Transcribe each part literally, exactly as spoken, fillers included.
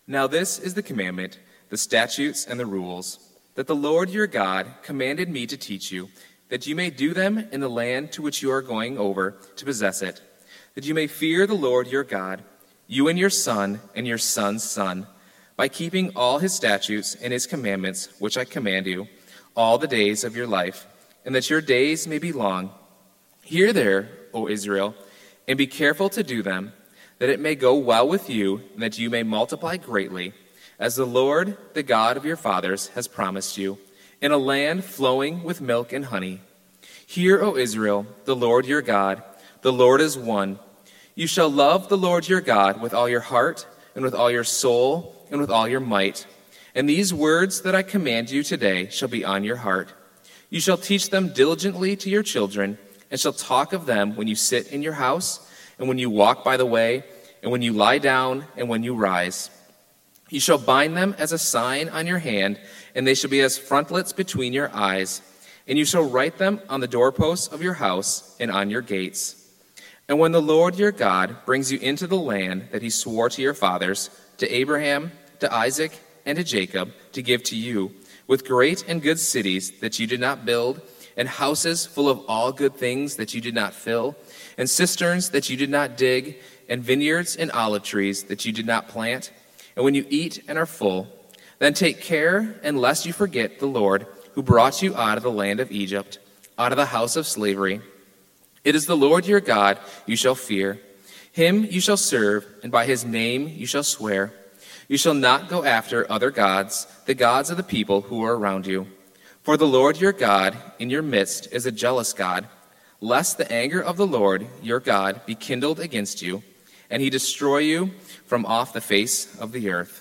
Now this is the commandment, the statutes and the rules, that the Lord your God commanded me to teach you, that you may do them in the land to which you are going over to possess it, that you may fear the Lord your God, you and your son and your son's son, by keeping all his statutes and his commandments, which I command you, all the days of your life, and that your days may be long. Hear there, O Israel, and be careful to do them, that it may go well with you, and that you may multiply greatly, as the Lord, the God of your fathers, has promised you, in a land flowing with milk and honey. Hear, O Israel, the Lord your God, the Lord is one. You shall love the Lord your God with all your heart, and with all your soul, and with all your might. And these words that I command you today shall be on your heart. You shall teach them diligently to your children, and shall talk of them when you sit in your house, and when you walk by the way, and when you lie down, and when you rise. You shall bind them as a sign on your hand, and they shall be as frontlets between your eyes. And you shall write them on the doorposts of your house and on your gates. And when the Lord your God brings you into the land that he swore to your fathers, to Abraham, to Isaac, and to Jacob, to give to you, with great and good cities that you did not build, and houses full of all good things that you did not fill, and cisterns that you did not dig, and vineyards and olive trees that you did not plant. And when you eat and are full, then take care, and lest you forget the Lord who brought you out of the land of Egypt, out of the house of slavery. It is the Lord your God you shall fear. Him you shall serve, and by his name you shall swear. You shall not go after other gods, the gods of the people who are around you. For the Lord your God in your midst is a jealous God, lest the anger of the Lord your God be kindled against you, and he destroy you from off the face of the earth.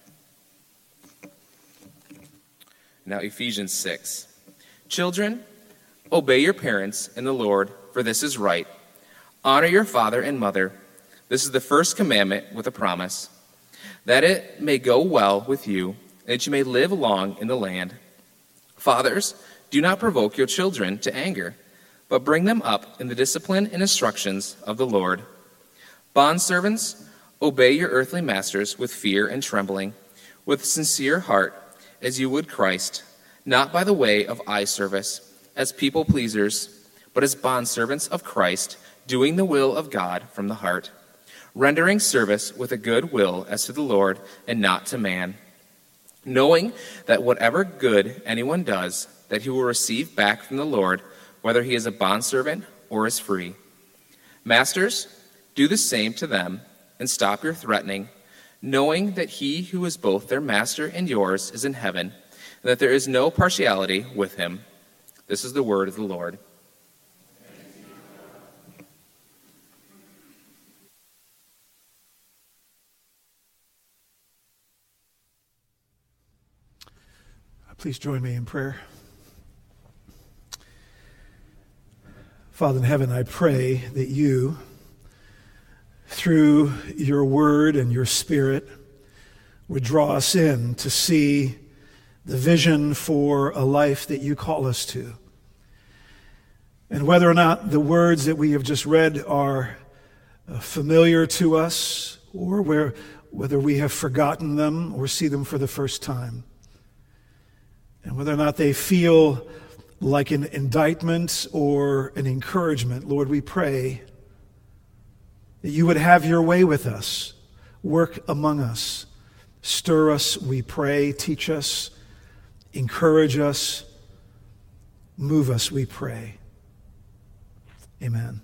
Now Ephesians six. Children, obey your parents in the Lord, for this is right. Honor your father and mother. This is the first commandment with a promise, that it may go well with you, and that you may live long in the land. Fathers, do not provoke your children to anger, but bring them up in the discipline and instructions of the Lord. Bondservants, obey your earthly masters with fear and trembling, with sincere heart, as you would Christ, not by the way of eye service, as people pleasers, but as bondservants of Christ, doing the will of God from the heart, rendering service with a good will as to the Lord and not to man, knowing that whatever good anyone does, that he will receive back from the Lord, whether he is a bondservant or is free. Masters, do the same to them, and stop your threatening, knowing that he who is both their master and yours is in heaven, and that there is no partiality with him. This is the word of the Lord. Please join me in prayer. Father in heaven, I pray that you, through your word and your spirit, would draw us in to see the vision for a life that you call us to. And whether or not the words that we have just read are familiar to us, or where, whether we have forgotten them or see them for the first time, and whether or not they feel like an indictment or an encouragement, Lord, we pray that you would have your way with us, work among us, stir us, we pray, teach us, encourage us, move us, we pray. Amen.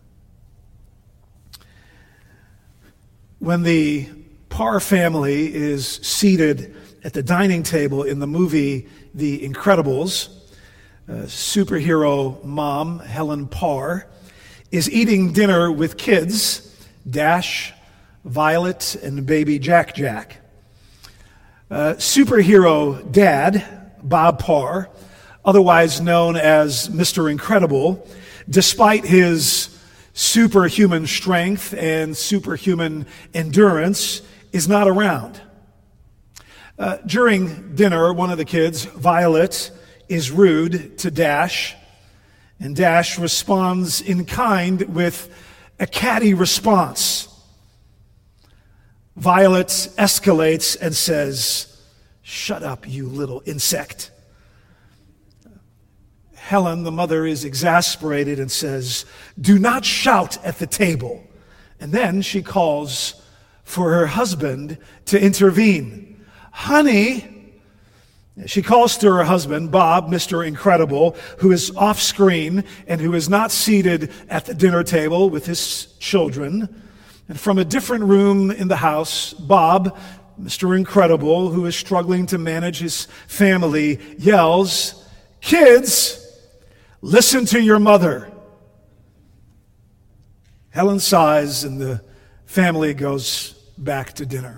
When the Parr family is seated at the dining table in the movie The Incredibles, uh, superhero mom Helen Parr is eating dinner with kids, Dash, Violet, and baby Jack Jack. Uh, superhero dad, Bob Parr, otherwise known as Mister Incredible, despite his superhuman strength and superhuman endurance, is not around. Uh, during dinner, one of the kids, Violet, is rude to Dash, and Dash responds in kind with a catty response. Violet escalates and says, "Shut up, you little insect." Helen, the mother, is exasperated and says, "Do not shout at the table." And then she calls for her husband to intervene. "Honey," she calls to her husband, Bob, Mister Incredible, who is off screen and who is not seated at the dinner table with his children. And from a different room in the house, Bob, Mister Incredible, who is struggling to manage his family, yells, "Kids, listen to your mother." Helen sighs and the family goes back to dinner.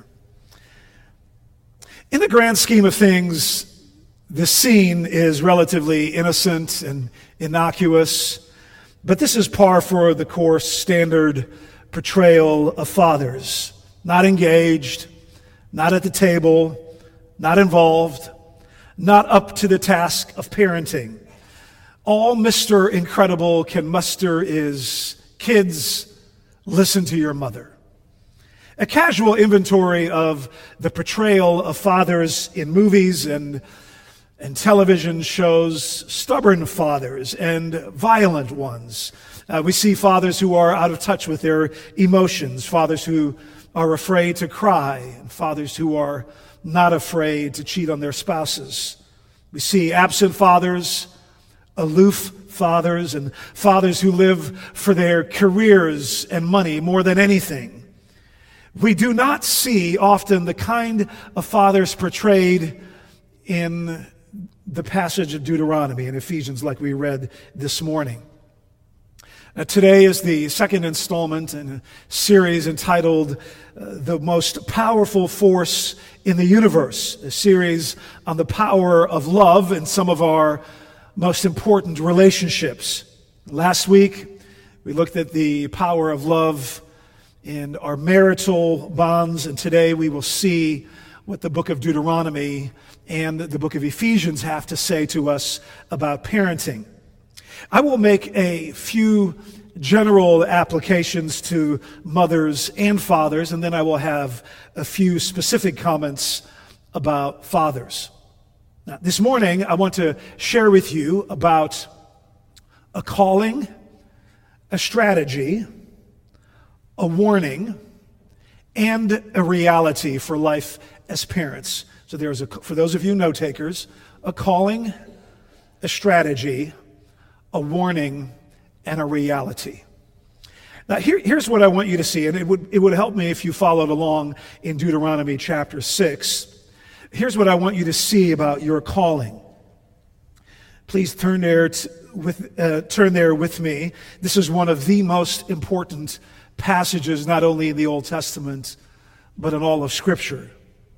In the grand scheme of things, this scene is relatively innocent and innocuous, but this is par for the course standard portrayal of fathers. Not engaged, not at the table, not involved, not up to the task of parenting. All Mister Incredible can muster is, "Kids, listen to your mother." A casual inventory of the portrayal of fathers in movies and, and television shows stubborn fathers and violent ones. Uh, we see fathers who are out of touch with their emotions, fathers who are afraid to cry, and fathers who are not afraid to cheat on their spouses. We see absent fathers, aloof fathers, and fathers who live for their careers and money more than anything. We do not see often the kind of fathers portrayed in the passage of Deuteronomy and Ephesians like we read this morning. Now, today is the second installment in a series entitled uh, The Most Powerful Force in the Universe, a series on the power of love in some of our most important relationships. Last week, we looked at the power of love in our marital bonds, and today we will see what the book of Deuteronomy and the book of Ephesians have to say to us about parenting. I will make a few general applications to mothers and fathers, and then I will have a few specific comments about fathers. Now, this morning, I want to share with you about a calling, a strategy, a warning, and a reality for life as parents. So there's a, for those of you note takers, a calling, a strategy, a warning, and a reality. Now here, here's what I want you to see, and it would, it would help me if you followed along in Deuteronomy chapter six. Here's what I want you to see about your calling. Please turn there, t- with, uh, turn there with me. This is one of the most important passages, not only in the Old Testament, but in all of Scripture.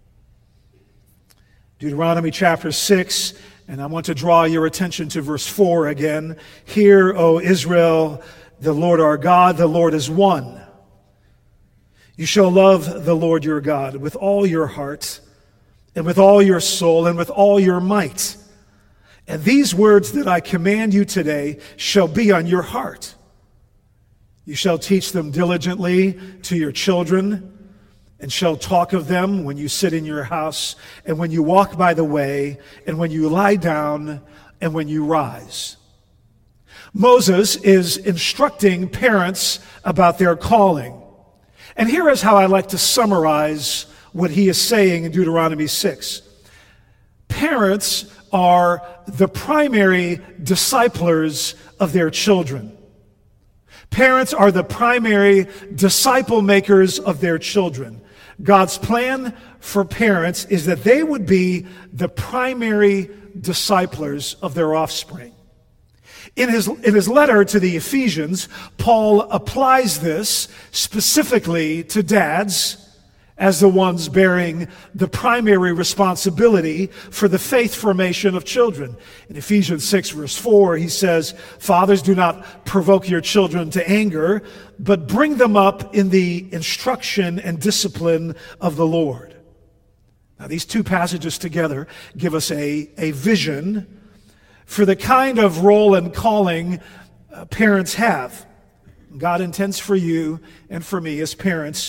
Deuteronomy chapter six, and I want to draw your attention to verse four again. "Hear, O Israel, the Lord our God, the Lord is one. You shall love the Lord your God with all your heart, and with all your soul, and with all your might. And these words that I command you today shall be on your heart. You shall teach them diligently to your children, and shall talk of them when you sit in your house, and when you walk by the way, and when you lie down, and when you rise." Moses is instructing parents about their calling. And here is how I like to summarize what he is saying in Deuteronomy six. Parents are the primary disciplers of their children. Parents are the primary disciple makers of their children. God's plan for parents is that they would be the primary disciplers of their offspring. In his, in his letter to the Ephesians, Paul applies this specifically to dads as the ones bearing the primary responsibility for the faith formation of children. In Ephesians six, verse four, he says, "Fathers, do not provoke your children to anger, but bring them up in the instruction and discipline of the Lord." Now, these two passages together give us a, a vision for the kind of role and calling uh, parents have. God intends for you and for me as parents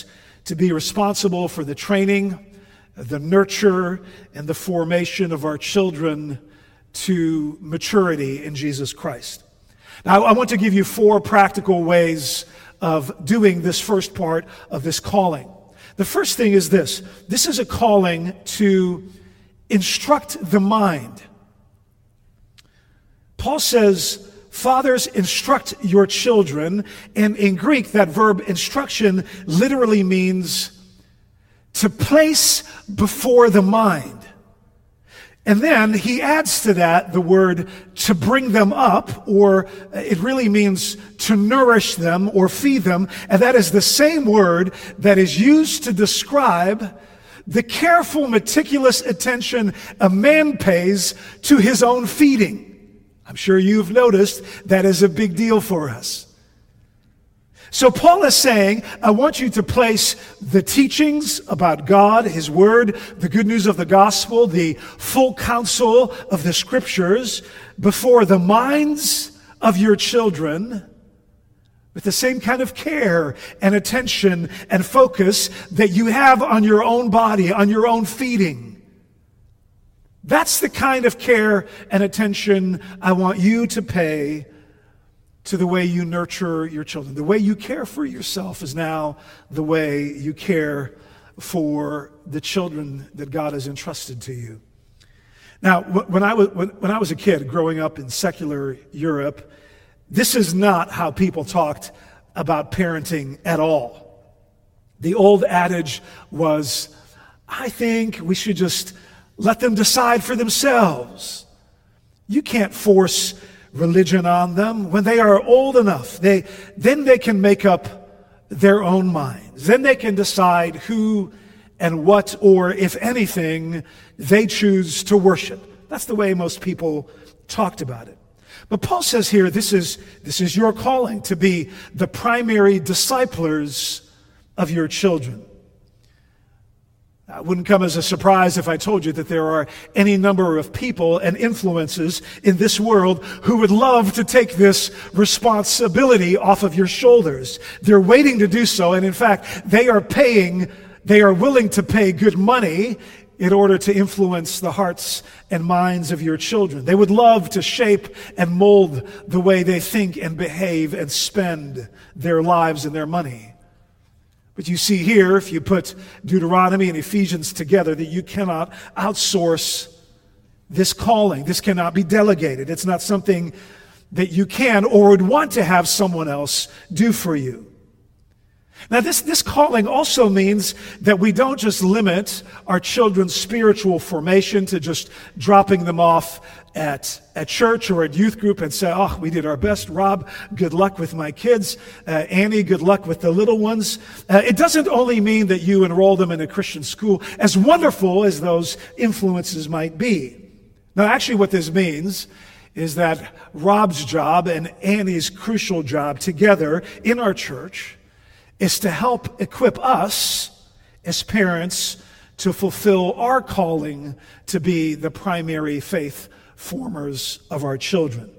to be responsible for the training, the nurture, and the formation of our children to maturity in Jesus Christ. Now, I want to give you four practical ways of doing this first part of this calling. The first thing is this. This is a calling to instruct the mind. Paul says, fathers, instruct your children. And in Greek, that verb instruction literally means to place before the mind. And then he adds to that the word to bring them up, or it really means to nourish them or feed them. And that is the same word that is used to describe the careful, meticulous attention a man pays to his own feeding. I'm sure you've noticed that is a big deal for us. So Paul is saying, I want you to place the teachings about God, His Word, the good news of the gospel, the full counsel of the Scriptures before the minds of your children with the same kind of care and attention and focus that you have on your own body, on your own feeding. That's the kind of care and attention I want you to pay to the way you nurture your children. The way you care for yourself is now the way you care for the children that God has entrusted to you. Now, when I was, when I was a kid growing up in secular Europe, this is not how people talked about parenting at all. The old adage was, I think we should just let them decide for themselves. You can't force religion on them. When they are old enough, they then they can make up their own minds. Then they can decide who and what, or if anything, they choose to worship. That's the way most people talked about it. But Paul says here, this is this is your calling to be the primary disciplers of your children. It wouldn't come as a surprise if I told you that there are any number of people and influences in this world who would love to take this responsibility off of your shoulders. They're waiting to do so, and in fact, they are paying, they are willing to pay good money in order to influence the hearts and minds of your children. They would love to shape and mold the way they think and behave and spend their lives and their money. But you see here, if you put Deuteronomy and Ephesians together, that you cannot outsource this calling. This cannot be delegated. It's not something that you can or would want to have someone else do for you. Now, this, this calling also means that we don't just limit our children's spiritual formation to just dropping them off at, at church or at youth group and say, oh, we did our best. Rob, good luck with my kids. Uh, Annie, good luck with the little ones. Uh, it doesn't only mean that you enroll them in a Christian school, as wonderful as those influences might be. Now, actually what this means is that Rob's job and Annie's crucial job together in our church is to help equip us as parents to fulfill our calling to be the primary faith formers of our children.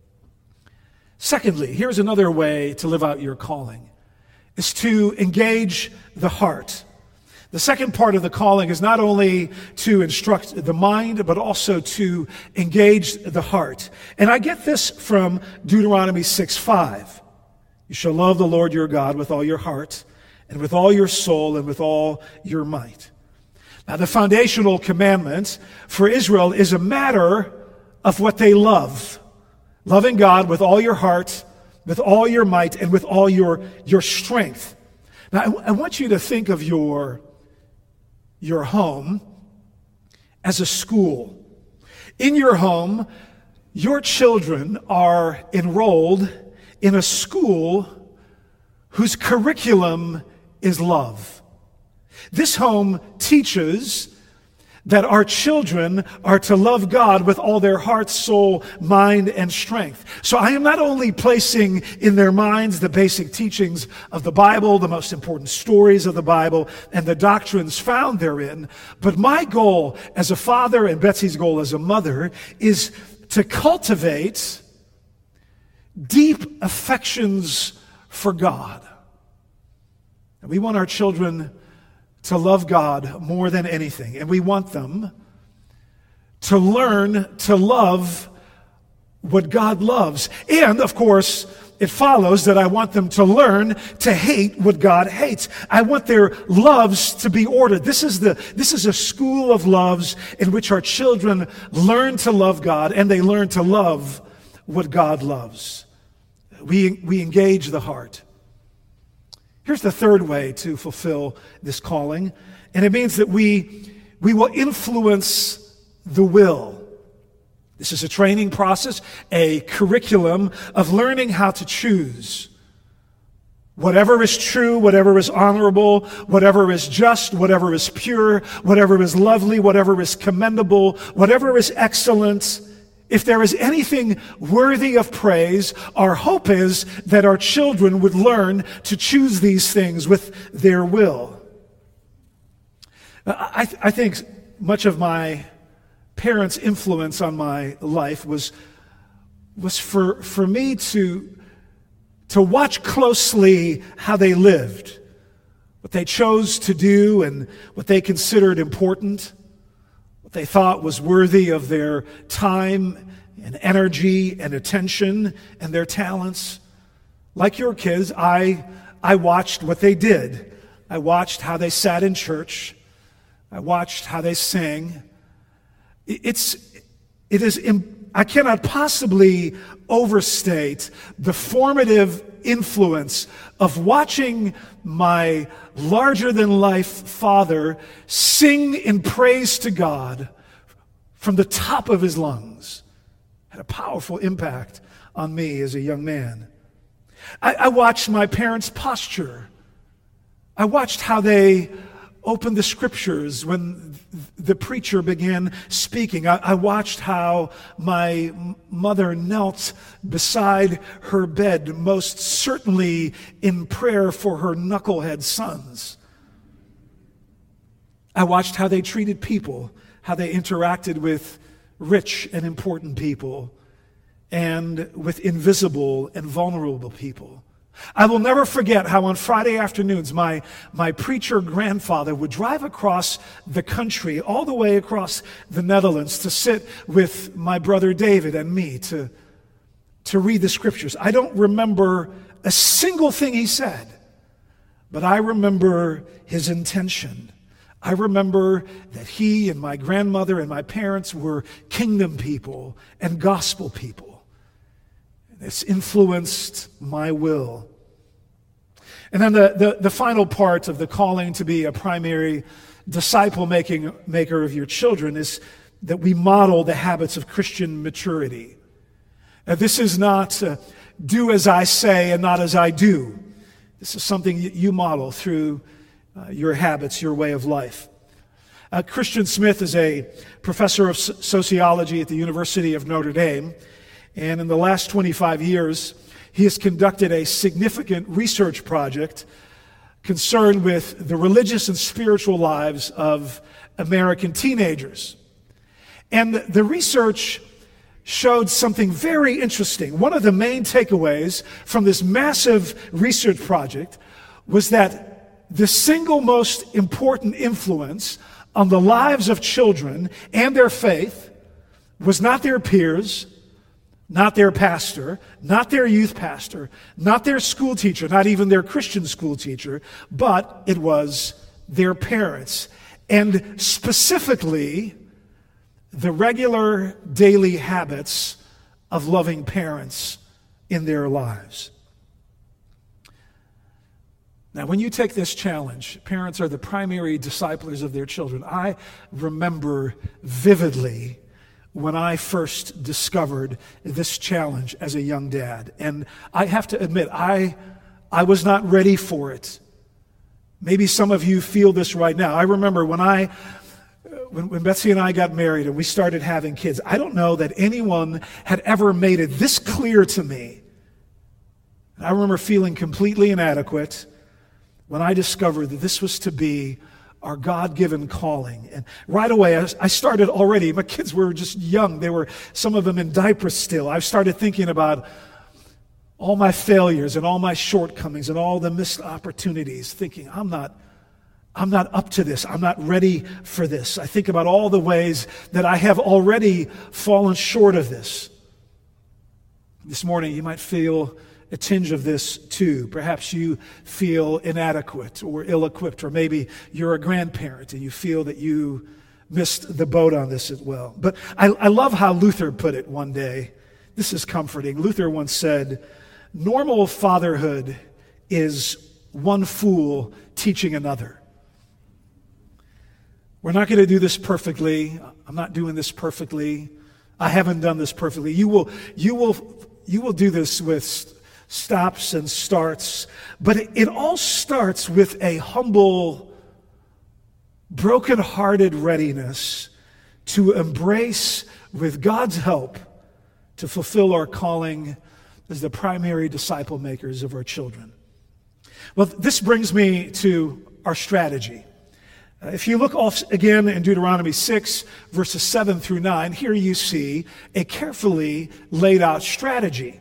Secondly, here's another way to live out your calling, is to engage the heart. The second part of the calling is not only to instruct the mind, but also to engage the heart. And I get this from Deuteronomy six five. You shall love the Lord your God with all your heart and with all your soul and with all your might. Now, the foundational commandment for Israel is a matter of what they love. Loving God with all your heart, with all your might, and with all your, your strength. Now, I, I want you to think of your, your home as a school. In your home, your children are enrolled in a school whose curriculum is love. This home teaches that our children are to love God with all their heart, soul, mind, and strength. So I am not only placing in their minds the basic teachings of the Bible, the most important stories of the Bible, and the doctrines found therein, but my goal as a father and Betsy's goal as a mother is to cultivate deep affections for God. And we want our children to love God more than anything, and we want them to learn to love what God loves. And, of course, it follows that I want them to learn to hate what God hates. I want their loves to be ordered. This is the this is a school of loves in which our children learn to love God and they learn to love what God loves. We, we engage the heart. Here's the third way to fulfill this calling, and it means that we, we will influence the will. This is a training process, a curriculum of learning how to choose. Whatever is true, whatever is honorable, whatever is just, whatever is pure, whatever is lovely, whatever is commendable, whatever is excellent. If there is anything worthy of praise, our hope is that our children would learn to choose these things with their will. I, th- I think much of my parents' influence on my life was, was for, for me to, to watch closely how they lived, what they chose to do and what they considered important, what they thought was worthy of their time and energy and attention and their talents. Like your kids, I, I watched what they did. I watched how they sat in church. I watched how they sang. It's, it is, I cannot possibly overstate the formative influence of watching my larger-than-life father sing in praise to God from the top of his lungs. It had a powerful impact on me as a young man. I, I watched my parents' posture. I watched how they opened the scriptures when the preacher began speaking. I, I watched how my mother knelt beside her bed, most certainly in prayer for her knucklehead sons. I watched how they treated people, how they interacted with rich and important people, and with invisible and vulnerable people. I will never forget how on Friday afternoons my, my preacher grandfather would drive across the country, all the way across the Netherlands, to sit with my brother David and me to, to read the scriptures. I don't remember a single thing he said, but I remember his intention. I remember that he and my grandmother and my parents were kingdom people and gospel people. It's influenced my will. And then the, the, the final part of the calling to be a primary disciple-making maker of your children is that we model the habits of Christian maturity. Now, this is not uh, do as I say and not as I do. This is something you model through uh, your habits, your way of life. Uh, Christian Smith is a professor of sociology at the University of Notre Dame. And in the last twenty-five years, he has conducted a significant research project concerned with the religious and spiritual lives of American teenagers. And the research showed something very interesting. One of the main takeaways from this massive research project was that the single most important influence on the lives of children and their faith was not their peers, not their pastor, not their youth pastor, not their school teacher, not even their Christian school teacher, but it was their parents. And specifically, the regular daily habits of loving parents in their lives. Now, when you take this challenge, parents are the primary disciplers of their children. I remember vividly when I first discovered this challenge as a young dad. And I have to admit, I, I was not ready for it. Maybe some of you feel this right now. I remember when I, when, when Betsy and I got married and we started having kids, I don't know that anyone had ever made it this clear to me. I remember feeling completely inadequate when I discovered that this was to be our God-given calling. And right away, I started already, my kids were just young. They were, some of them in diapers still. I started thinking about all my failures and all my shortcomings and all the missed opportunities, thinking, I'm not, I'm not up to this. I'm not ready for this. I think about all the ways that I have already fallen short of this. This morning, you might feel a tinge of this too. Perhaps you feel inadequate or ill-equipped, or maybe you're a grandparent and you feel that you missed the boat on this as well. But I, I love how Luther put it one day. This is comforting. Luther once said, "Normal fatherhood is one fool teaching another." We're not going to do this perfectly. I'm not doing this perfectly. I haven't done this perfectly. You will, you will, you will do this with stops and starts. But it, it all starts with a humble, broken-hearted readiness to embrace, with God's help, to fulfill our calling as the primary disciple makers of our children. Well, this brings me to our strategy. Uh, if you look off again in Deuteronomy six, verses seven through nine, here you see a carefully laid out strategy.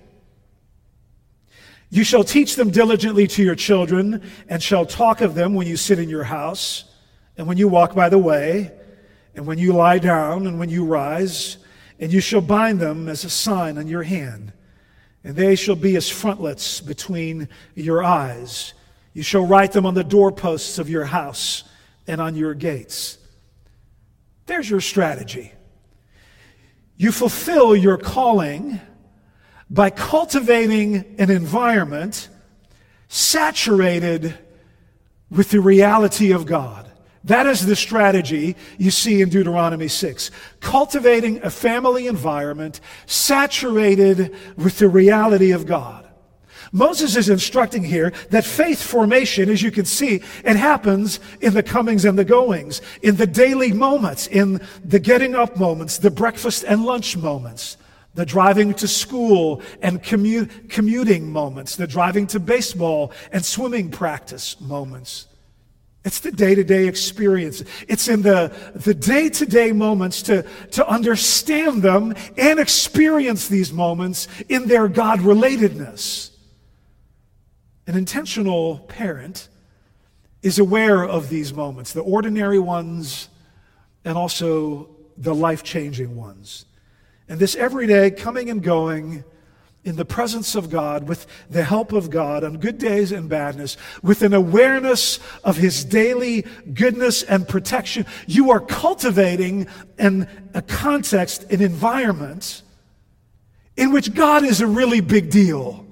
"You shall teach them diligently to your children, and shall talk of them when you sit in your house, and when you walk by the way, and when you lie down, and when you rise, and you shall bind them as a sign on your hand, and they shall be as frontlets between your eyes. You shall write them on the doorposts of your house and on your gates." There's your strategy. You fulfill your calling by cultivating an environment saturated with the reality of God. That is the strategy you see in Deuteronomy six. Cultivating a family environment saturated with the reality of God. Moses is instructing here that faith formation, as you can see, it happens in the comings and the goings, in the daily moments, in the getting up moments, the breakfast and lunch moments, the driving to school and commute, commuting moments, the driving to baseball and swimming practice moments. It's the day-to-day experience. It's in the, the day-to-day moments to, to understand them and experience these moments in their God-relatedness. An intentional parent is aware of these moments, the ordinary ones and also the life-changing ones. And this everyday coming and going in the presence of God, with the help of God on good days and badness, with an awareness of His daily goodness and protection, you are cultivating an, a context, an environment in which God is a really big deal.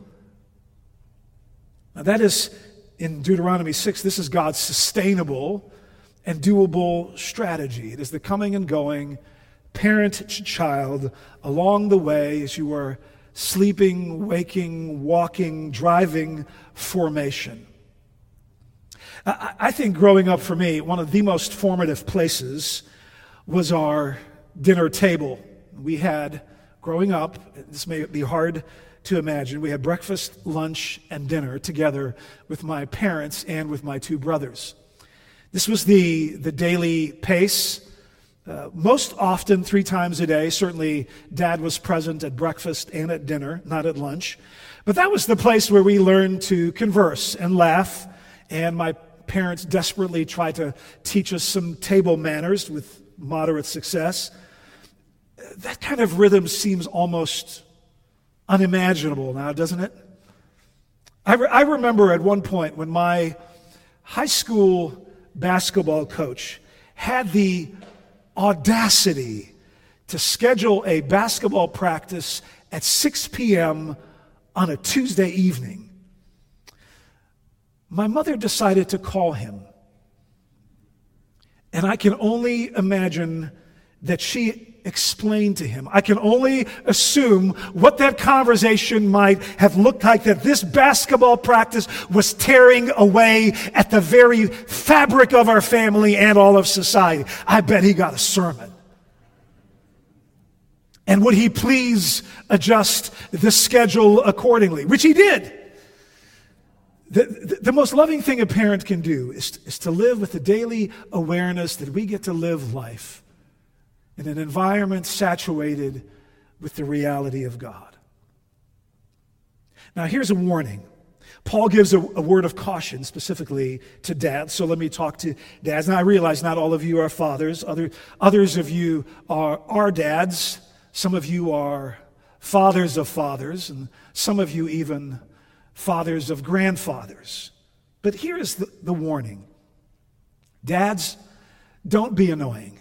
Now that is, in Deuteronomy six, this is God's sustainable and doable strategy. It is the coming and going, parent to child, along the way as you are sleeping, waking, walking, driving formation. I, I think growing up for me, one of the most formative places was our dinner table. We had, growing up, this may be hard to imagine, we had breakfast, lunch, and dinner together with my parents and with my two brothers. This was the, the daily pace. Uh, most often, three times a day. Certainly, Dad was present at breakfast and at dinner, not at lunch. But that was the place where we learned to converse and laugh. And my parents desperately tried to teach us some table manners with moderate success. That kind of rhythm seems almost unimaginable now, doesn't it? I, re- I remember at one point when my high school basketball coach had the audacity to schedule a basketball practice at six p.m. on a Tuesday evening. My mother decided to call him. And I can only imagine that she explained to him. I can only assume what that conversation might have looked like, that this basketball practice was tearing away at the very fabric of our family and all of society. I bet he got a sermon. And would he please adjust the schedule accordingly, which he did. The, the, the most loving thing a parent can do is, is to live with the daily awareness that we get to live life in an environment saturated with the reality of God. Now, here's a warning. Paul gives a, a word of caution specifically to dads, so let me talk to dads. Now, I realize not all of you are fathers. Other, others of you are, are dads. Some of you are fathers of fathers, and some of you even fathers of grandfathers. But here's the, the warning. Dads, don't be annoying.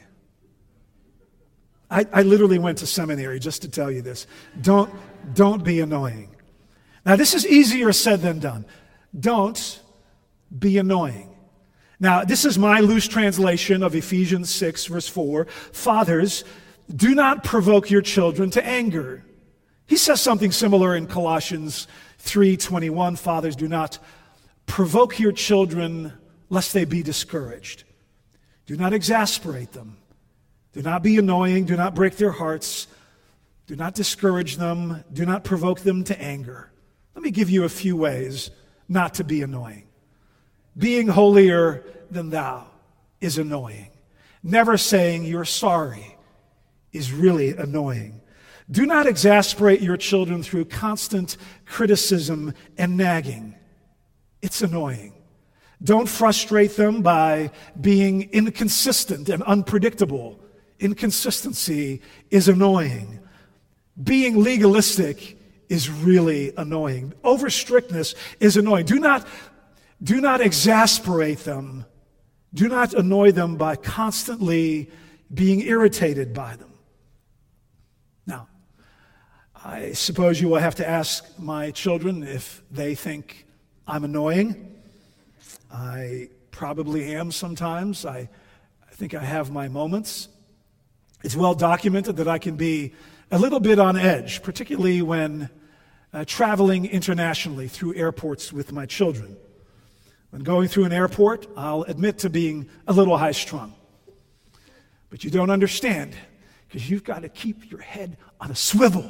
I, I literally went to seminary just to tell you this. Don't, don't be annoying. Now, this is easier said than done. Don't be annoying. Now, this is my loose translation of Ephesians six, verse four. Fathers, do not provoke your children to anger. He says something similar in Colossians three twenty-one. Fathers, do not provoke your children lest they be discouraged. Do not exasperate them. Do not be annoying. Do not break their hearts. Do not discourage them. Do not provoke them to anger. Let me give you a few ways not to be annoying. Being holier than thou is annoying. Never saying you're sorry is really annoying. Do not exasperate your children through constant criticism and nagging. It's annoying. Don't frustrate them by being inconsistent and unpredictable. Inconsistency is annoying. Being legalistic is really annoying. Over strictness is annoying. Do not, do not exasperate them. Do not annoy them by constantly being irritated by them. Now, I suppose you will have to ask my children if they think I'm annoying. I probably am sometimes. I, I think I have my moments. It's well documented that I can be a little bit on edge, particularly when uh, traveling internationally through airports with my children. When going through an airport, I'll admit to being a little high-strung. But you don't understand, because you've got to keep your head on a swivel.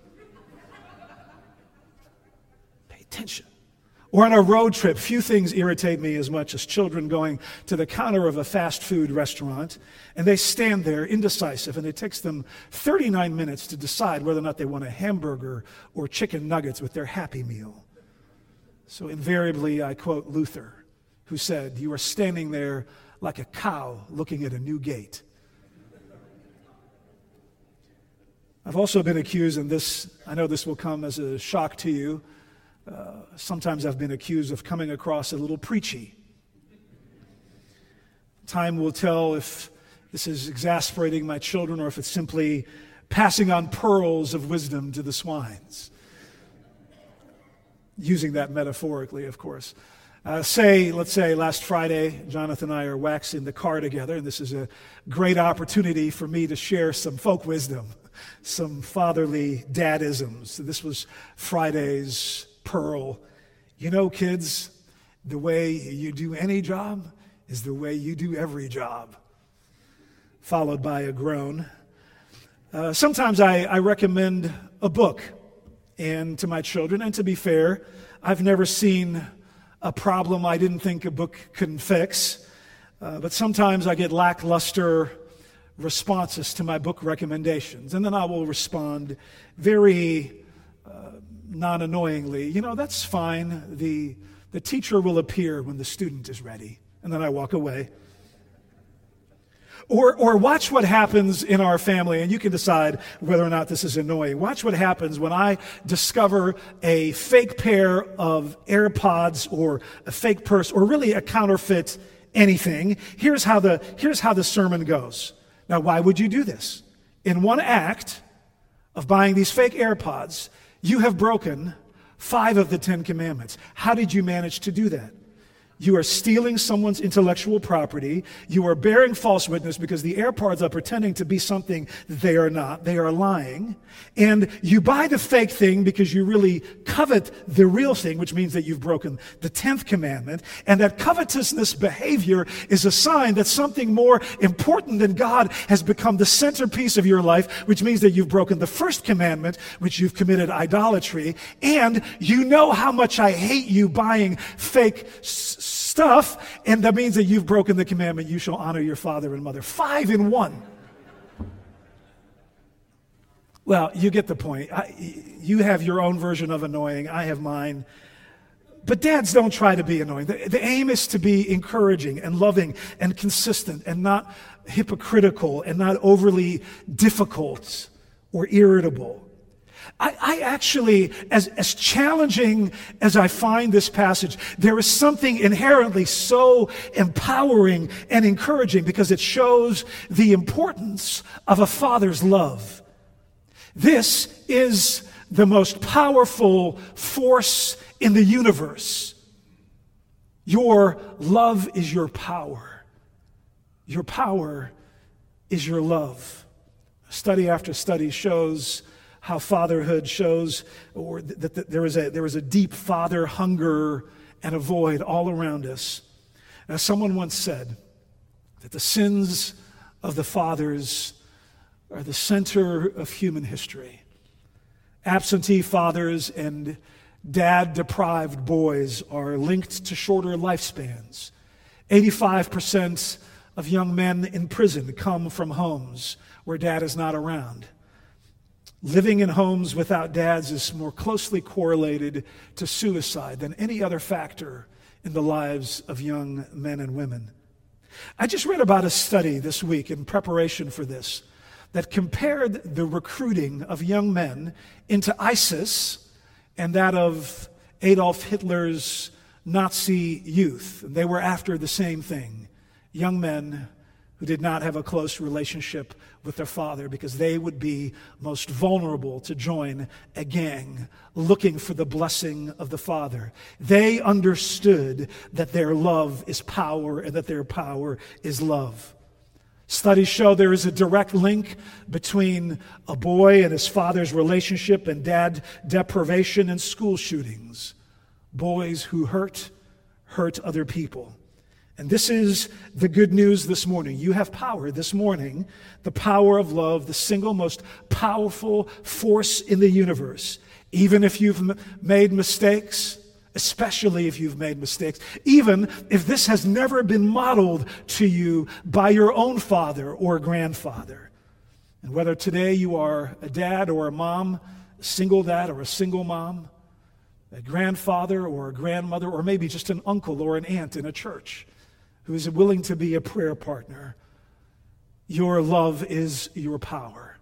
Pay attention. Or on a road trip, few things irritate me as much as children going to the counter of a fast food restaurant, and they stand there indecisive, and it takes them thirty-nine minutes to decide whether or not they want a hamburger or chicken nuggets with their Happy Meal. So invariably, I quote Luther, who said, "You are standing there like a cow looking at a new gate." I've also been accused, and this, I know this will come as a shock to you, Uh, sometimes I've been accused of coming across a little preachy. Time will tell if this is exasperating my children or if it's simply passing on pearls of wisdom to the swines. Using that metaphorically, of course. Uh, say, let's say last Friday, Jonathan and I are waxing the car together, and this is a great opportunity for me to share some folk wisdom, some fatherly dadisms. This was Friday's pearl. You know, kids, the way you do any job is the way you do every job. Followed by a groan. Uh, sometimes I, I recommend a book and to my children, and to be fair, I've never seen a problem I didn't think a book couldn't fix. Uh, but sometimes I get lackluster responses to my book recommendations, and then I will respond very non-annoyingly, you know, that's fine. The, the teacher will appear when the student is ready. And then I walk away. Or, or watch what happens in our family, and you can decide whether or not this is annoying. Watch what happens when I discover a fake pair of AirPods or a fake purse or really a counterfeit anything. Here's how the, here's how the sermon goes. Now, why would you do this? In one act of buying these fake AirPods, you have broken five of the Ten Commandments. How did you manage to do that? You are stealing someone's intellectual property. You are bearing false witness because the AirPods are pretending to be something that they are not. They are lying. And you buy the fake thing because you really covet the real thing, which means that you've broken the tenth commandment. And that covetousness behavior is a sign that something more important than God has become the centerpiece of your life, which means that you've broken the first commandment, which you've committed idolatry. And you know how much I hate you buying fake s- stuff, and that means that you've broken the commandment, you shall honor your father and mother. Five in one. Well, you get the point. I, you have your own version of annoying. I have mine. but dads don't try to be annoying. The, the aim is to be encouraging and loving and consistent and not hypocritical and not overly difficult or irritable. I, I actually, as, as challenging as I find this passage, there is something inherently so empowering and encouraging because it shows the importance of a father's love. This is the most powerful force in the universe. Your love is your power. Your power is your love. Study after study shows how fatherhood shows, or that, that there is a there is a deep father hunger and a void all around us. As someone once said, that the sins of the fathers are the center of human history. Absentee fathers and dad-deprived boys are linked to shorter lifespans. eighty-five percent of young men in prison come from homes where dad is not around. Living in homes without dads is more closely correlated to suicide than any other factor in the lives of young men and women. I just read about a study this week in preparation for this that compared the recruiting of young men into ISIS and that of Adolf Hitler's Nazi youth. They were after the same thing, young men who did not have a close relationship with their father because they would be most vulnerable to join a gang looking for the blessing of the father. They understood that their love is power and that their power is love. Studies show there is a direct link between a boy and his father's relationship and dad deprivation and school shootings. Boys who hurt, hurt other people. And this is the good news this morning. You have power this morning, the power of love, the single most powerful force in the universe. Even if you've m- made mistakes, especially if you've made mistakes, even if this has never been modeled to you by your own father or grandfather. And whether today you are a dad or a mom, a single dad or a single mom, a grandfather or a grandmother, or maybe just an uncle or an aunt in a church who is willing to be a prayer partner, your love is your power.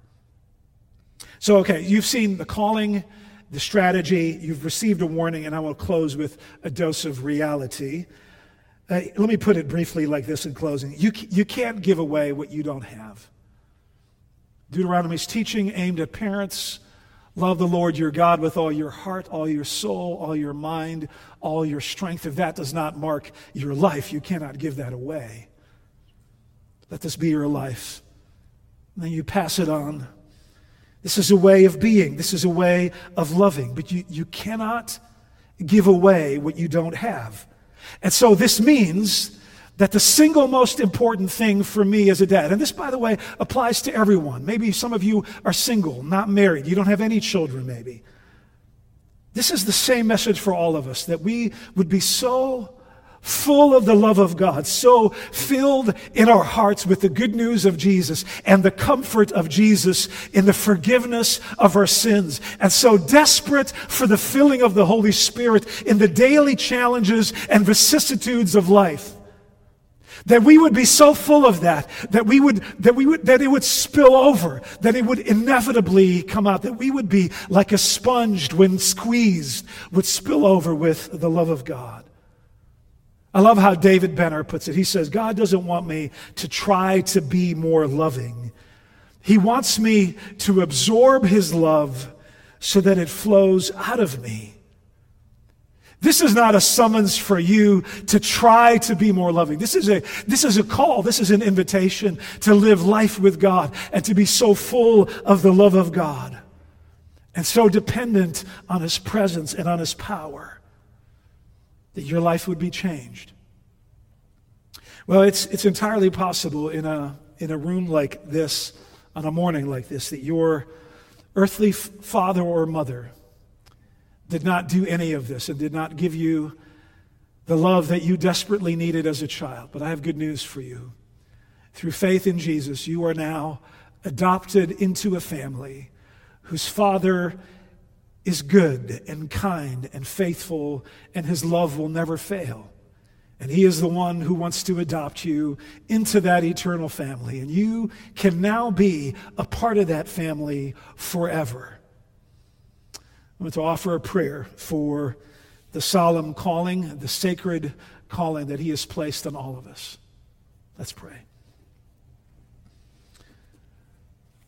So, okay, you've seen the calling, the strategy, you've received a warning, and I will close with a dose of reality. Uh, let me put it briefly like this in closing. You, you can't give away what you don't have. Deuteronomy's teaching aimed at parents: love the Lord your God with all your heart, all your soul, all your mind, all your strength. If that does not mark your life, you cannot give that away. Let this be your life. And then you pass it on. This is a way of being. This is a way of loving. But you, you cannot give away what you don't have. And so this means that the single most important thing for me as a dad, and this, by the way, applies to everyone. Maybe some of you are single, not married. You don't have any children, maybe. This is the same message for all of us, that we would be so full of the love of God, so filled in our hearts with the good news of Jesus and the comfort of Jesus in the forgiveness of our sins, and so desperate for the filling of the Holy Spirit in the daily challenges and vicissitudes of life, that we would be so full of that, that we would, that we would, that it would spill over, that it would inevitably come out, that we would be like a sponge when squeezed, would spill over with the love of God. I love how David Benner puts it. He says, God doesn't want me to try to be more loving. He wants me to absorb his love so that it flows out of me. This is not a summons for you to try to be more loving. This is a, this is a call. This is an invitation to live life with God and to be so full of the love of God and so dependent on his presence and on his power that your life would be changed. Well, it's it's entirely possible in a in a room like this, on a morning like this, that your earthly f- father or mother did not do any of this and did not give you the love that you desperately needed as a child. But I have good news for you. Through faith in Jesus, you are now adopted into a family whose father is good and kind and faithful, and his love will never fail. And he is the one who wants to adopt you into that eternal family. And you can now be a part of that family forever. I'm going to offer a prayer for the solemn calling, the sacred calling that he has placed on all of us. Let's pray.